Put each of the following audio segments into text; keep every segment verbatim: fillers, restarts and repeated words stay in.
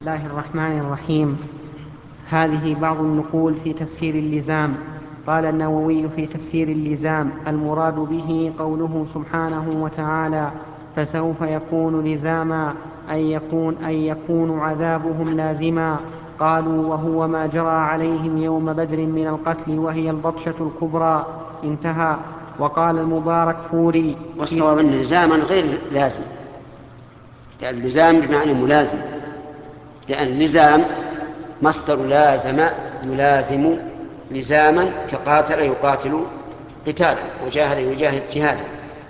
بسم الله الرحمن الرحيم. هذه بعض النقول في تفسير اللزام. قال النووي في تفسير اللزام: المراد به قوله سبحانه وتعالى: فسوف يكون لزاما، أن يكون, أن يكون عذابهم لازما. قالوا: وهو ما جرى عليهم يوم بدر من القتل، وهي البطشة الكبرى. انتهى. وقال المبارك فوري: والصواب أن لزاما غير لازم، لأن اللزام بمعنى ملازم، لأن اللزام مصدر لازم يلازم لزاما، كقاتل يقاتل قتالا، وجاهد يجاهد جهادا،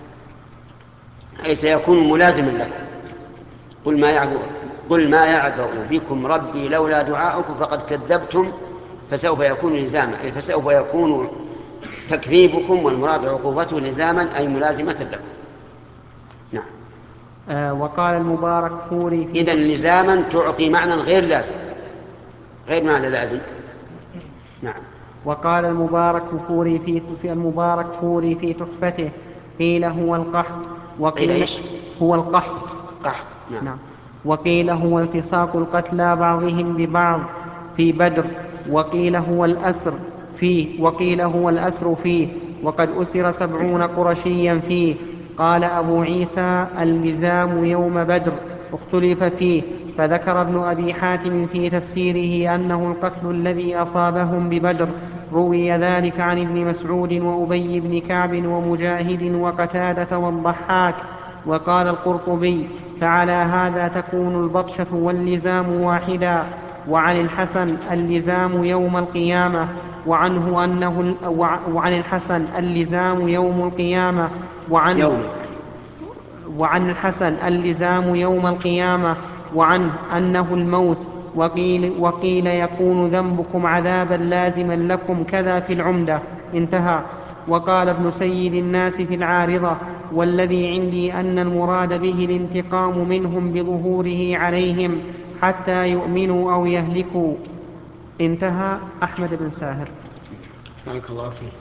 أي سيكون ملازما لكم. قل ما يعبأ قل ما يعبأ بكم ربي لولا دعاؤكم فقد كذبتم فسوف يكون لزاما، أي فسوف يكون تكذيبكم والمراد عقوبته لزاما، أي ملازمة لكم. نعم. آه وقال المبارك فوري: إذن لزاما تعطي معنى غير لازم، غير معنى لازم. نعم. وقال المبارك فوري في, في المبارك فوري في تحفته: قيل هو القحط، وقيل هو القحط قحط. نعم. نعم. وقيل هو التصاق القتلى بعضهم ببعض في بدر، وقيل هو الأسر فيه وقيل هو الأسر فيه وقد أسر سبعون قرشيا فيه. قال أبو عيسى: اللزام يوم بدر اختلف فيه، فذكر ابن أبي حاتم في تفسيره أنه القتل الذي أصابهم ببدر. روي ذلك عن ابن مسعود وأبي بن كعب ومجاهد وقتادة والضحاك. وقال القرطبي: فعلى هذا تكون البطشة واللزام واحدا. وعن الحسن: اللزام يوم القيامة، وعنه أنه وعن الحسن: اللزام يوم القيامة، وعن يوم وعن الحسن: اللزام يوم القيامة، وعنه أنه الموت. وقيل, وقيل يكون ذنبكم عذابا لازما لكم، كذا في العمدة. انتهى. وقال ابن سيد الناس في العارضة: والذي عندي أن المراد به الانتقام منهم بظهوره عليهم حتى يؤمنوا أو يهلكوا. انتهى. أحمد بن ساهر. بارك الله فيك.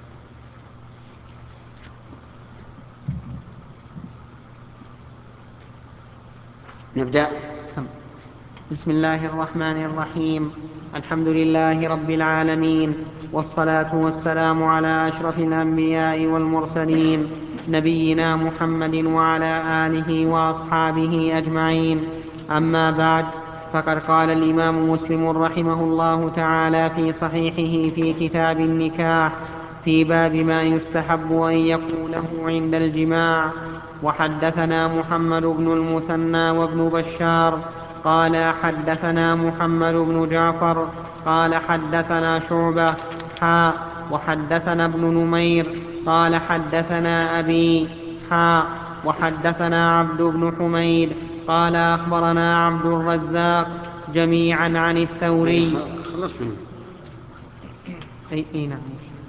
نبدأ. بسم الله الرحمن الرحيم. الحمد لله رب العالمين، والصلاة والسلام على أشرف الأنبياء والمرسلين، نبينا محمد وعلى آله وأصحابه أجمعين. أما بعد، فقد قال الإمام مسلم رحمه الله تعالى في صحيحه في كتاب النكاح في باب ما يستحب أن يقوله عند الجماع: وحدثنا محمد بن المثنى وابن بشار قال حدثنا محمد بن جعفر قال حدثنا شعبة حاء وحدثنا ابن نمير قال حدثنا أبي حاء وحدثنا عبد بن حميد قال أخبرنا عبد الرزاق جميعا عن الثوري. خلصنا. أي أي نعم.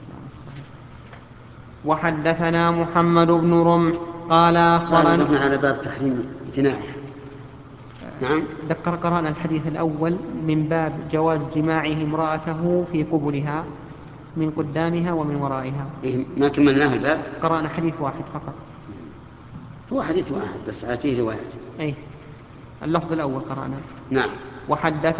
وحدثنا محمد بن رمح قال أخبرنا. قال على باب تحريم الجناح. نعم. ذكر قرأنا الحديث الأول من باب جواز جماعه امرأته في قبلها من قدامها ومن ورائها. إيه ما كملناه الباب. قرأنا حديث واحد فقط. هو حديث واحد بس فيه روايات. أي اللفظ الأول قرأنا. نعم. وحدث